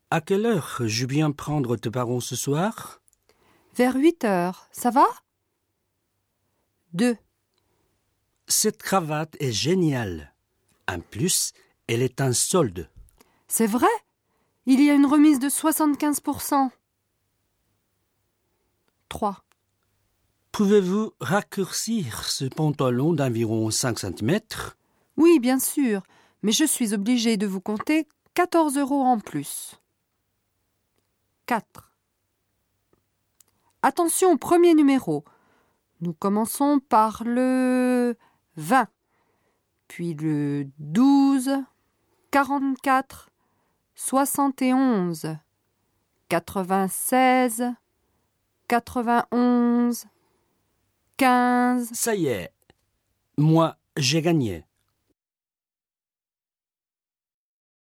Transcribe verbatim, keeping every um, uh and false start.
À quelle heure je viens prendre tes parents ce soir? Vers huit heures, ça va? deux. Cette cravate est géniale. En plus, elle est en solde. C'est vrai? Il y a une remise de soixante-quinze pour cent. trois. Pouvez-vous raccourcir ce pantalon d'environ cinq centimètres? Oui, bien sûr, mais je suis obligée de vous compter quatorze euros en plus. quatre. Attention au premier numéro. Nous commençons par le vingt, puis le douze, quarante-quatre, soixante et onze, quatre-vingt-seize, quatre-vingt-onze, quinze. Ça y est, moi, j'ai gagné.